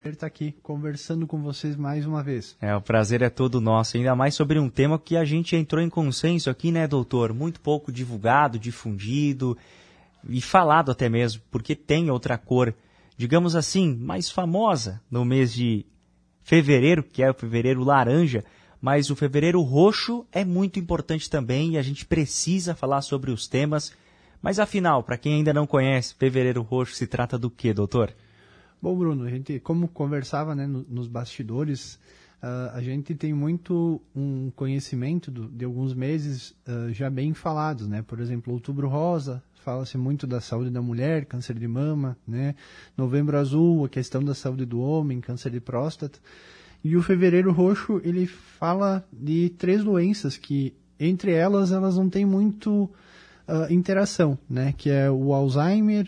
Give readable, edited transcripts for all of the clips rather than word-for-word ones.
estar aqui conversando com vocês mais uma vez. O prazer é todo nosso, ainda mais sobre um tema que a gente entrou em consenso aqui, né, doutor? Muito pouco divulgado, difundido e falado até mesmo, porque tem outra cor, digamos assim, mais famosa no mês de fevereiro, que é o fevereiro laranja, mas o fevereiro roxo é muito importante também e a gente precisa falar sobre os temas. Mas afinal, para quem ainda não conhece, fevereiro roxo se trata do quê, doutor? Bom, Bruno, a gente, como conversava, né, nos bastidores, a gente tem muito um conhecimento de alguns meses já bem falados, né? Por exemplo, Outubro Rosa, fala-se muito da saúde da mulher, câncer de mama, né? Novembro Azul, a questão da saúde do homem, câncer de próstata. E o Fevereiro Roxo, ele fala de 3 doenças que, entre elas não têm muito interação, né? Que é o Alzheimer,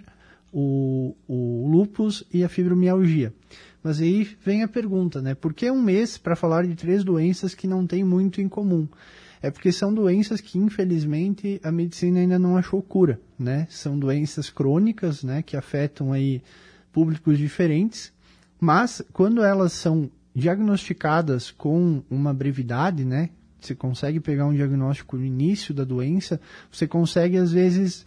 o lúpus e a fibromialgia. Mas aí vem a pergunta, né? Por que um mês para falar de 3 doenças que não têm muito em comum? É porque são doenças que, infelizmente, a medicina ainda não achou cura, né? São doenças crônicas, né? Que afetam aí públicos diferentes, mas quando elas são diagnosticadas com uma brevidade, né? Você consegue pegar um diagnóstico no início da doença, você consegue, às vezes,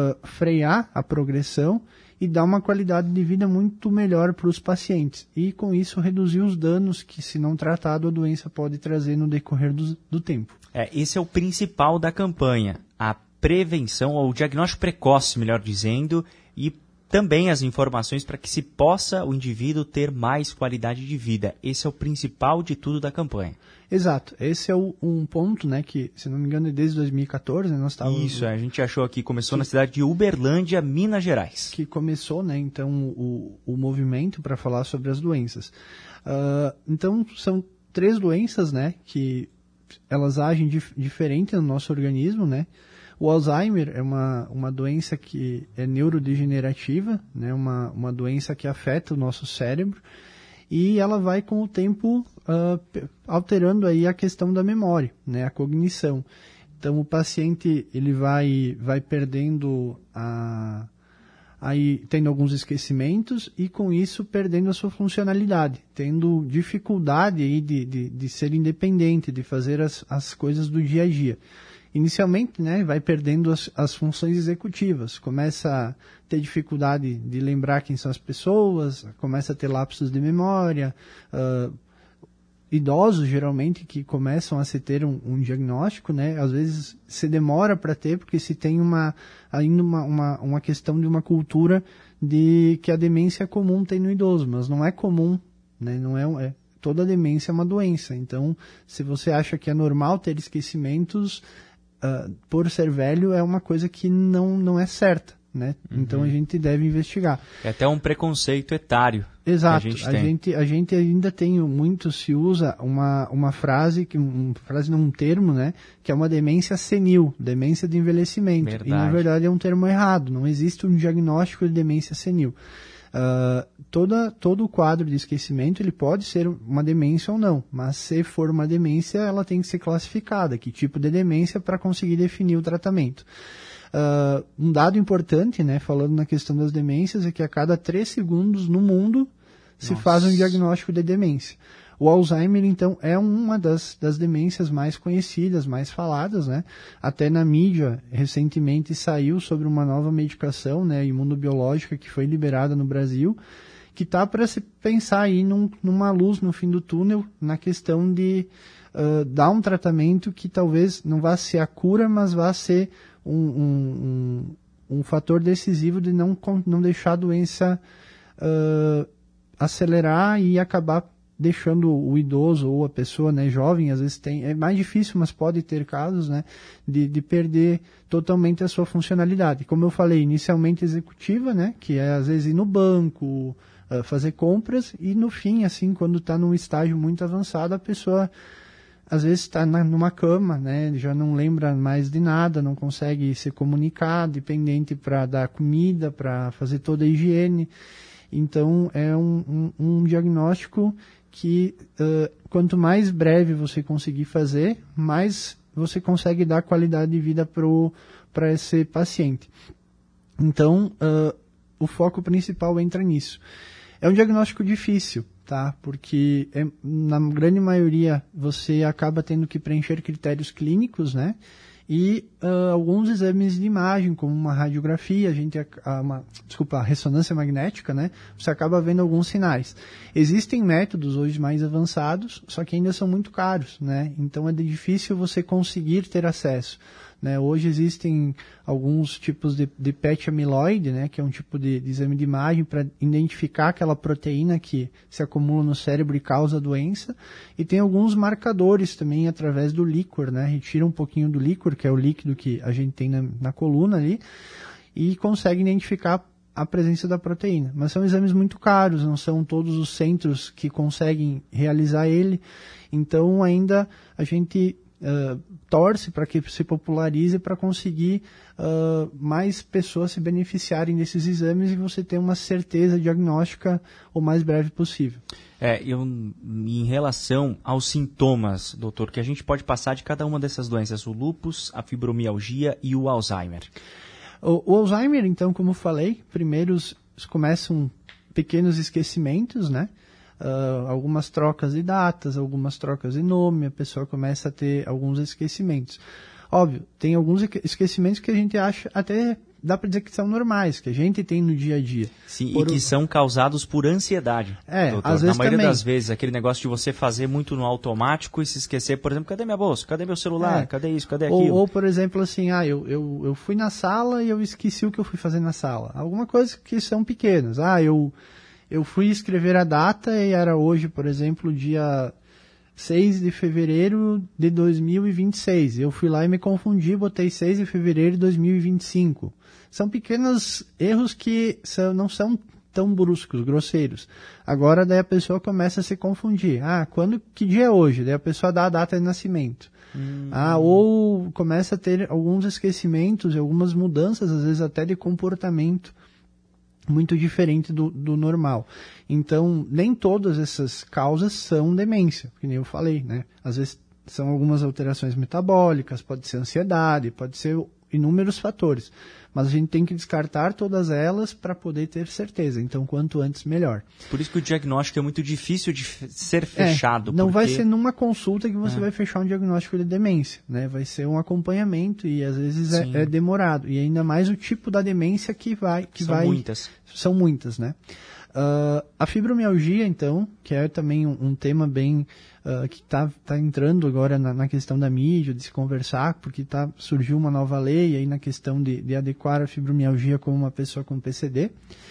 frear a progressão e dar uma qualidade de vida muito melhor para os pacientes. E, com isso, reduzir os danos que, se não tratado, a doença pode trazer no decorrer do tempo. Esse é o principal da campanha, a prevenção, ou o diagnóstico precoce, melhor dizendo, e também as informações para que se possa o indivíduo ter mais qualidade de vida. Esse é o principal de tudo da campanha. Exato. Esse é um ponto, né, que, se não me engano, é desde 2014, né, nós estávamos... Isso, a gente achou aqui, começou na cidade de Uberlândia, Minas Gerais. Que começou, né, então, o movimento para falar sobre as doenças. Então, são 3 doenças, né, que elas agem diferente no nosso organismo, né. O Alzheimer é uma doença que é neurodegenerativa, né, uma doença que afeta o nosso cérebro, e ela vai, com o tempo, alterando aí a questão da memória, né, a cognição. Então, o paciente ele vai perdendo aí tendo alguns esquecimentos e, com isso, perdendo a sua funcionalidade, tendo dificuldade aí de ser independente, de fazer as coisas do dia a dia. Inicialmente, né, vai perdendo as funções executivas, começa a ter dificuldade de lembrar quem são as pessoas, começa a ter lapsos de memória, idosos, geralmente, que começam a se ter um diagnóstico, né, às vezes se demora para ter, porque se tem ainda uma questão de uma cultura de que a demência comum tem no idoso, mas não é comum, né, não é toda demência é uma doença. Então, se você acha que é normal ter esquecimentos, por ser velho, é uma coisa que não é certa, né? Uhum. Então a gente deve investigar. É até um preconceito etário. Exato. A gente ainda tem muito, se usa uma frase, um termo, né? Que é uma demência senil, demência de envelhecimento. Verdade. E na verdade é um termo errado. Não existe um diagnóstico de demência senil. Todo o quadro de esquecimento ele pode ser uma demência ou não, mas se for uma demência, ela tem que ser classificada, que tipo de demência, para conseguir definir o tratamento. Um dado importante, né, falando na questão das demências, é que a cada 3 segundos no mundo se faz um diagnóstico de demência. O Alzheimer, então, é uma das demências mais conhecidas, mais faladas, né? Até na mídia, recentemente saiu sobre uma nova medicação, né, imunobiológica, que foi liberada no Brasil, que está para se pensar aí numa luz no fim do túnel, na questão de dar um tratamento que talvez não vá ser a cura, mas vá ser um fator decisivo de não deixar a doença acelerar e acabar deixando o idoso ou a pessoa, né, jovem, às vezes é mais difícil, mas pode ter casos, né, de perder totalmente a sua funcionalidade. Como eu falei, inicialmente executiva, né, que é às vezes ir no banco, fazer compras, e no fim, assim, quando está num estágio muito avançado, a pessoa às vezes está numa cama, né, já não lembra mais de nada, não consegue se comunicar, dependente para dar comida, para fazer toda a higiene. Então, é um diagnóstico que quanto mais breve você conseguir fazer, mais você consegue dar qualidade de vida para esse paciente. Então, o foco principal entra nisso. É um diagnóstico difícil, tá? Porque na grande maioria você acaba tendo que preencher critérios clínicos, né? E alguns exames de imagem, como uma radiografia, a ressonância magnética, né? Você acaba vendo alguns sinais. Existem métodos hoje mais avançados, só que ainda são muito caros, né? Então é difícil você conseguir ter acesso. Né? Hoje existem alguns tipos de PET amiloide, né? Que é um tipo de exame de imagem para identificar aquela proteína que se acumula no cérebro e causa a doença. E tem alguns marcadores também através do líquor, né? Retira um pouquinho do líquor, que é o líquido que a gente tem na coluna ali, e consegue identificar a presença da proteína. Mas são exames muito caros, não são todos os centros que conseguem realizar ele. Então ainda a gente torce para que se popularize para conseguir mais pessoas se beneficiarem desses exames e você ter uma certeza diagnóstica o mais breve possível. Em relação aos sintomas, doutor, que a gente pode passar de cada uma dessas doenças, o lúpus, a fibromialgia e o Alzheimer. O Alzheimer, então, como eu falei, primeiro começam pequenos esquecimentos, né? Algumas trocas de datas, algumas trocas de nome, a pessoa começa a ter alguns esquecimentos. Óbvio, tem alguns esquecimentos que a gente acha, até dá para dizer que são normais, que a gente tem no dia a dia. Sim, e que são causados por ansiedade. Doutor. Às vezes na maioria também. Das vezes, aquele negócio de você fazer muito no automático e se esquecer, por exemplo, cadê minha bolsa? Cadê meu celular? Cadê isso? Cadê aquilo? Ou, por exemplo, assim, eu fui na sala e eu esqueci o que eu fui fazer na sala. Alguma coisa que são pequenas. Eu fui escrever a data e era hoje, por exemplo, dia 6 de fevereiro de 2026. Eu fui lá e me confundi, botei 6 de fevereiro de 2025. São pequenos erros que não são tão bruscos, grosseiros. Agora, daí a pessoa começa a se confundir. Que dia é hoje? Daí a pessoa dá a data de nascimento. Ou começa a ter alguns esquecimentos e algumas mudanças, às vezes até de comportamento, muito diferente do normal. Então, nem todas essas causas são demência, que nem eu falei, né? Às vezes são algumas alterações metabólicas, pode ser ansiedade, pode ser inúmeros fatores. Mas a gente tem que descartar todas elas para poder ter certeza. Então, quanto antes, melhor. Por isso que o diagnóstico é muito difícil de ser fechado. Não vai ser numa consulta que você vai fechar um diagnóstico de demência, né? Vai ser um acompanhamento e às vezes é demorado. E ainda mais o tipo da demência muitas. São muitas, né? A fibromialgia, então, que é também um tema bem que está entrando agora na questão da mídia, de se conversar, porque surgiu uma nova lei aí na questão de adequar a fibromialgia como uma pessoa com PCD.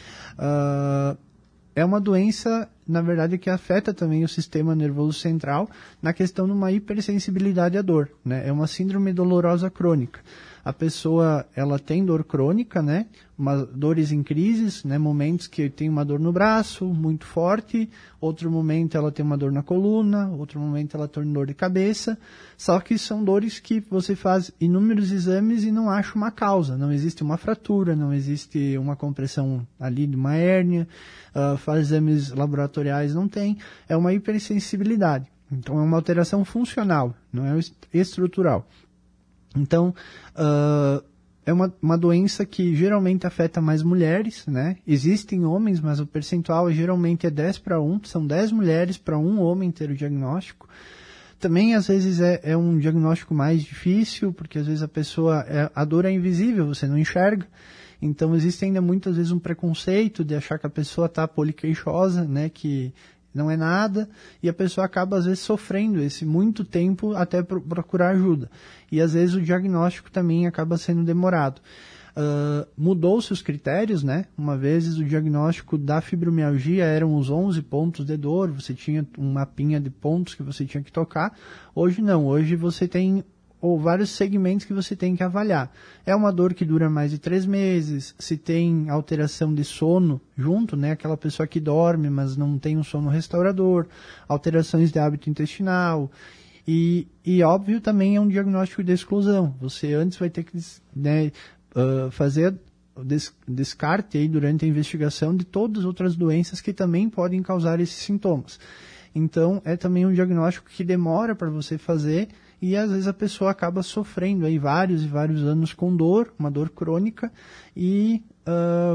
É uma doença, na verdade, que afeta também o sistema nervoso central na questão de uma hipersensibilidade à dor, né? É uma síndrome dolorosa crônica. A pessoa, ela tem dor crônica, né? Dores em crises, né? Momentos que tem uma dor no braço, muito forte. Outro momento ela tem uma dor na coluna. Outro momento ela tem dor de cabeça. Só que são dores que você faz inúmeros exames e não acha uma causa. Não existe uma fratura, não existe uma compressão ali de uma hérnia. Faz exames laboratoriais, não tem. É uma hipersensibilidade. Então é uma alteração funcional, não é estrutural. Então, é uma doença que geralmente afeta mais mulheres, né? Existem homens, mas o percentual geralmente é 10 para 1, são 10 mulheres para 1 homem ter o diagnóstico. Também, às vezes, é um diagnóstico mais difícil, porque às vezes a dor é invisível, você não enxerga. Então, existe ainda muitas vezes um preconceito de achar que a pessoa está poliqueixosa, né? Que não é nada, e a pessoa acaba, às vezes, sofrendo muito tempo até procurar ajuda. E, às vezes, o diagnóstico também acaba sendo demorado. Mudou-se os critérios, né? Uma vez o diagnóstico da fibromialgia eram os 11 pontos de dor, você tinha um mapinha de pontos que você tinha que tocar. Hoje não, hoje você tem vários segmentos que você tem que avaliar. É uma dor que dura mais de 3 meses, se tem alteração de sono junto, né? Aquela pessoa que dorme, mas não tem um sono restaurador, alterações de hábito intestinal, e óbvio também é um diagnóstico de exclusão. Você antes vai ter que, né, fazer descarte aí durante a investigação de todas as outras doenças que também podem causar esses sintomas. Então, é também um diagnóstico que demora para você fazer e às vezes a pessoa acaba sofrendo aí vários e vários anos com dor, uma dor crônica, e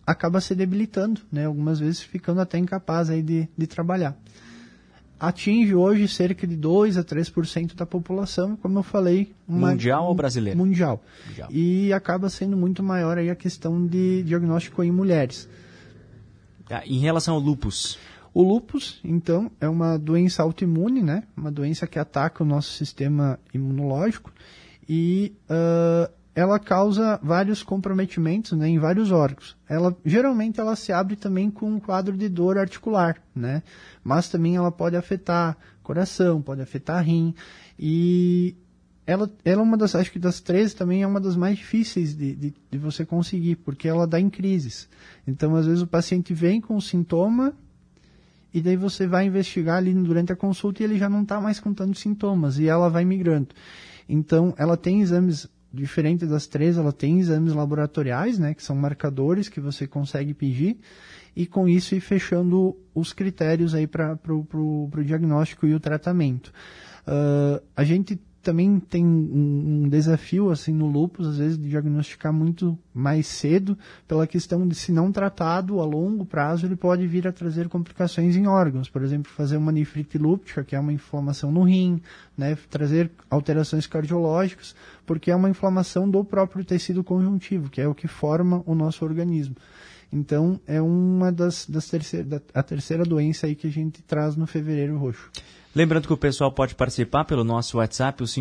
acaba se debilitando, né? Algumas vezes ficando até incapaz aí de trabalhar. Atinge hoje cerca de 2 a 3% da população, como eu falei. Mundial ou brasileiro? Mundial. E acaba sendo muito maior aí a questão de diagnóstico em mulheres. Em relação ao lúpus? O lúpus, então, é uma doença autoimune, né? Uma doença que ataca o nosso sistema imunológico e ela causa vários comprometimentos, né, em vários órgãos. Geralmente ela se abre também com um quadro de dor articular, né? Mas também ela pode afetar coração, pode afetar rim. E ela é uma das, acho que das 13 também é uma das mais difíceis de você conseguir, porque ela dá em crises. Então, às vezes o paciente vem com sintoma e daí você vai investigar ali durante a consulta e ele já não está mais com tantos sintomas e ela vai migrando. Então, ela tem exames diferente das 13, ela tem exames laboratoriais, né, que são marcadores que você consegue pedir, e com isso ir fechando os critérios aí para o diagnóstico e o tratamento. A gente também tem um desafio assim no lúpus, às vezes, de diagnosticar muito mais cedo, pela questão de, se não tratado a longo prazo, ele pode vir a trazer complicações em órgãos. Por exemplo, fazer uma nefrite lúpica, que é uma inflamação no rim, né, trazer alterações cardiológicas, porque é uma inflamação do próprio tecido conjuntivo, que é o que forma o nosso organismo. Então, é uma a terceira doença aí que a gente traz no Fevereiro Roxo. Lembrando que o pessoal pode participar pelo nosso WhatsApp, o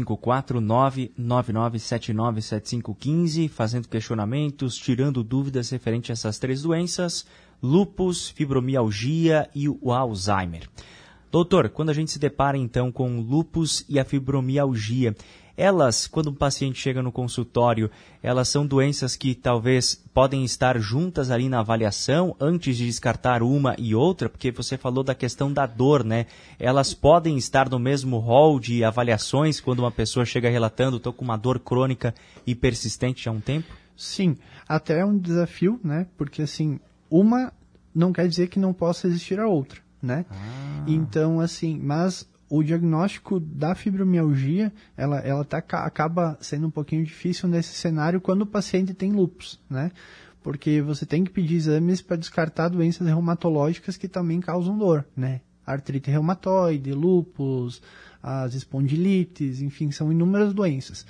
54999797515, fazendo questionamentos, tirando dúvidas referente a essas 3 doenças, lúpus, fibromialgia e o Alzheimer. Doutor, quando a gente se depara então com o lúpus e a fibromialgia, elas, quando um paciente chega no consultório, elas são doenças que talvez podem estar juntas ali na avaliação antes de descartar uma e outra, porque você falou da questão da dor, né? Elas podem estar no mesmo rol de avaliações quando uma pessoa chega relatando, estou com uma dor crônica e persistente há um tempo? Sim, até é um desafio, né? Porque assim, uma não quer dizer que não possa existir a outra, né? Então, assim, mas o diagnóstico da fibromialgia, ela acaba sendo um pouquinho difícil nesse cenário quando o paciente tem lúpus, né? Porque você tem que pedir exames para descartar doenças reumatológicas que também causam dor, né? Artrite reumatoide, lúpus, as espondilites, enfim, são inúmeras doenças.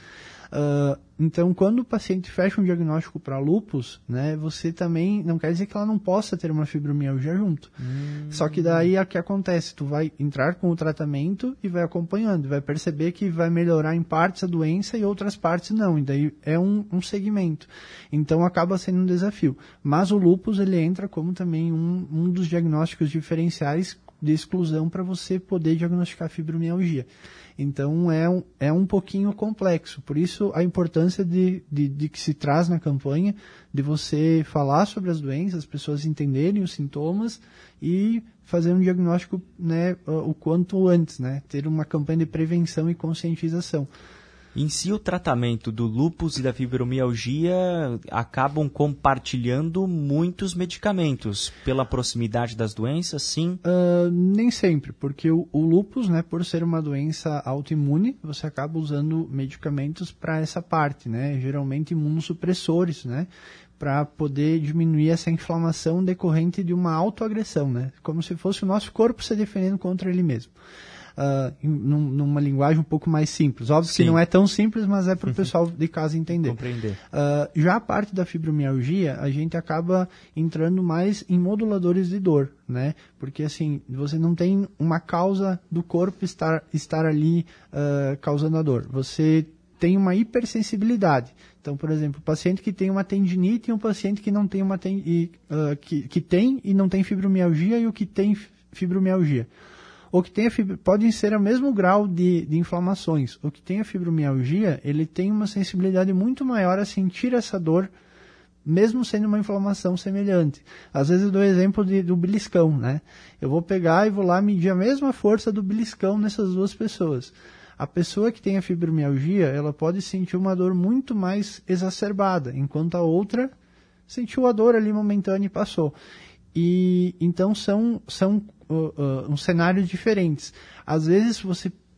Então, quando o paciente fecha um diagnóstico para lúpus, né, você também, não quer dizer que ela não possa ter uma fibromialgia junto. Só que daí o que acontece? Tu vai entrar com o tratamento e vai acompanhando, vai perceber que vai melhorar em partes a doença e outras partes não. E daí é um segmento. Então, acaba sendo um desafio. Mas o lúpus, ele entra como também um dos diagnósticos diferenciais de exclusão para você poder diagnosticar fibromialgia. Então, é um pouquinho complexo. Por isso, a importância de que se traz na campanha, de você falar sobre as doenças, as pessoas entenderem os sintomas e fazer um diagnóstico, né, o quanto antes, né? Ter uma campanha de prevenção e conscientização. Em si, o tratamento do lúpus e da fibromialgia acabam compartilhando muitos medicamentos pela proximidade das doenças, sim? Nem sempre, porque o lúpus, né, por ser uma doença autoimune, você acaba usando medicamentos para essa parte, né? Geralmente imunossupressores, né? Para poder diminuir essa inflamação decorrente de uma autoagressão, né? Como se fosse o nosso corpo se defendendo contra ele mesmo. Numa linguagem um pouco mais simples. Óbvio que não é tão simples, mas é para o pessoal de casa entender. Compreender. Já a parte da fibromialgia, a gente acaba entrando mais em moduladores de dor, né? Porque assim, você não tem uma causa do corpo estar ali causando a dor. Você tem uma hipersensibilidade. Então, por exemplo, o paciente que tem uma tendinite e um paciente que não tem que tem e não tem fibromialgia e o que tem fibromialgia. O que tem podem ser o mesmo grau de inflamações. O que tem a fibromialgia, ele tem uma sensibilidade muito maior a sentir essa dor, mesmo sendo uma inflamação semelhante. Às vezes eu dou exemplo do beliscão, né? Eu vou pegar e vou lá medir a mesma força do beliscão nessas duas pessoas. A pessoa que tem a fibromialgia, ela pode sentir uma dor muito mais exacerbada, enquanto a outra sentiu a dor ali momentânea e passou. E então são cenários diferentes. Às vezes você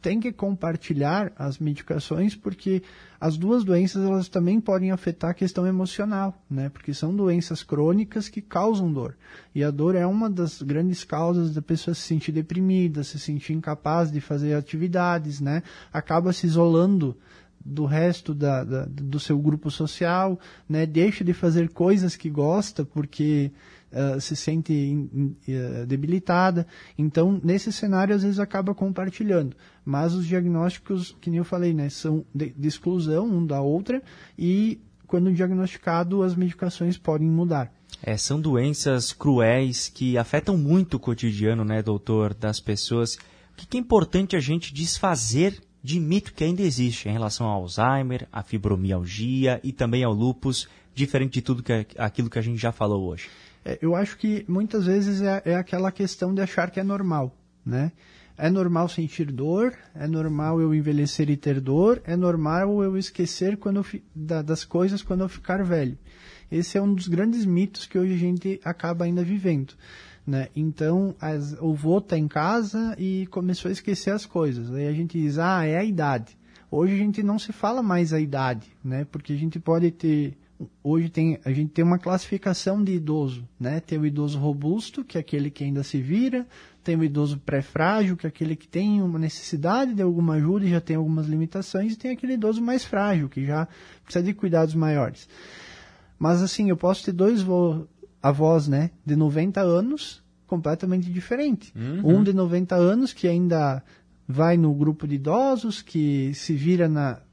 tem que compartilhar as medicações, porque as duas doenças elas também podem afetar a questão emocional, né? Porque são doenças crônicas que causam dor. E a dor é uma das grandes causas da pessoa se sentir deprimida, se sentir incapaz de fazer atividades, né? Acaba se isolando do resto do seu grupo social, né? Deixa de fazer coisas que gosta porque se sente debilitada. Então, nesse cenário, às vezes acaba compartilhando. Mas os diagnósticos, que nem eu falei, né, são de exclusão um da outra, e quando diagnosticado, as medicações podem mudar. São doenças cruéis que afetam muito o cotidiano, né, doutor, das pessoas. O que é importante a gente desfazer de mito que ainda existe em relação ao Alzheimer, à fibromialgia e também ao lúpus, diferente de tudo aquilo que a gente já falou hoje? Eu acho que muitas vezes é aquela questão de achar que é normal, né? É normal sentir dor, é normal eu envelhecer e ter dor, é normal eu esquecer das coisas quando eu ficar velho. Esse é um dos grandes mitos que hoje a gente acaba ainda vivendo, né? Então, o vô está em casa e começou a esquecer as coisas. Aí a gente diz, é a idade. Hoje a gente não se fala mais a idade, né? Porque a gente pode ter... Hoje a gente tem uma classificação de idoso, né? Tem o idoso robusto, que é aquele que ainda se vira, tem o idoso pré-frágil, que é aquele que tem uma necessidade de alguma ajuda e já tem algumas limitações, e tem aquele idoso mais frágil, que já precisa de cuidados maiores. Mas assim, eu posso ter dois avós, né, de 90 anos, completamente diferente. Um de 90 anos que ainda vai no grupo de idosos, que se vira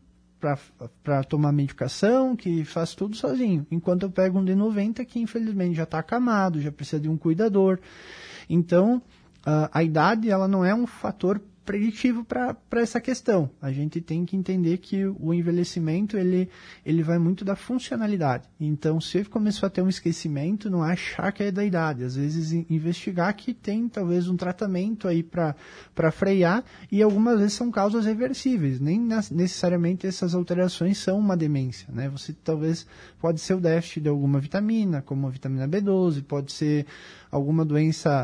para tomar medicação, que faz tudo sozinho. Enquanto eu pego um de 90 que infelizmente já está acamado, já precisa de um cuidador. Então, a idade ela não é um fator preditivo para essa questão. A gente tem que entender que o envelhecimento ele vai muito da funcionalidade. Então, se começou a ter um esquecimento, não achar que é da idade. Às vezes, investigar que tem talvez um tratamento aí para frear, e algumas vezes são causas reversíveis. Nem necessariamente essas alterações são uma demência, né? Você talvez pode ser o déficit de alguma vitamina, como a vitamina B12, pode ser alguma doença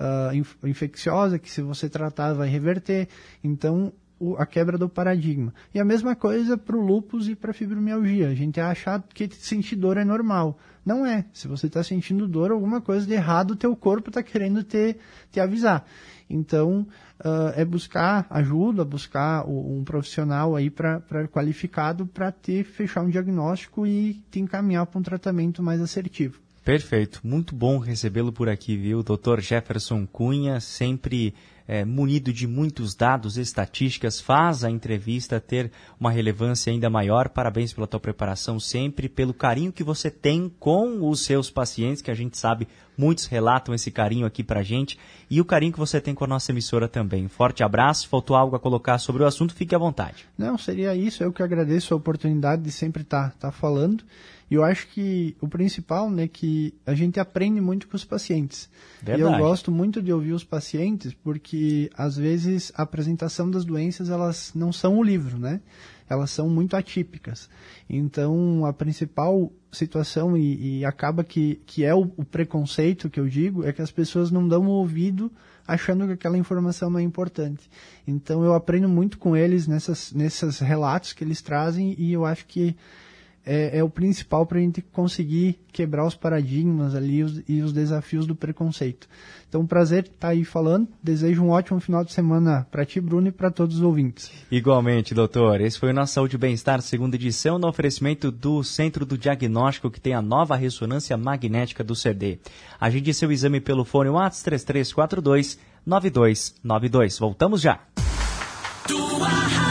infecciosa que, se você tratar, vai reverter. Então, a quebra do paradigma. E a mesma coisa para o lúpus e para a fibromialgia. A gente acha que sentir dor é normal. Não é. Se você está sentindo dor, alguma coisa de errado o teu corpo está querendo te avisar. Então, é buscar ajuda, buscar um profissional aí qualificado para fechar um diagnóstico e te encaminhar para um tratamento mais assertivo. Perfeito. Muito bom recebê-lo por aqui, viu? Dr. Jefferson Cunha, sempre munido de muitos dados e estatísticas, faz a entrevista ter uma relevância ainda maior. Parabéns pela tua preparação sempre, pelo carinho que você tem com os seus pacientes, que a gente sabe, muitos relatam esse carinho aqui pra gente, e o carinho que você tem com a nossa emissora também. Forte abraço. Faltou algo a colocar sobre o assunto, fique à vontade. Não, seria isso. Eu que agradeço a oportunidade de sempre estar falando. E eu acho que o principal, né, que a gente aprende muito com os pacientes. Verdade. E eu gosto muito de ouvir os pacientes, porque às vezes a apresentação das doenças, elas não são o livro, né? Elas são muito atípicas. Então, a principal situação, e acaba que é o preconceito que eu digo, é que as pessoas não dão ouvido achando que aquela informação não é importante. Então, eu aprendo muito com eles nesses relatos que eles trazem, e eu acho que é o principal para a gente conseguir quebrar os paradigmas ali e os desafios do preconceito. Então, um prazer estar aí falando. Desejo um ótimo final de semana para ti, Bruno, e para todos os ouvintes. Igualmente, doutor. Esse foi o nosso Saúde e Bem-Estar, segunda edição, no oferecimento do Centro do Diagnóstico, que tem a nova ressonância magnética do CD. Agende seu exame pelo fone WhatsApp 3342-9292. Voltamos já.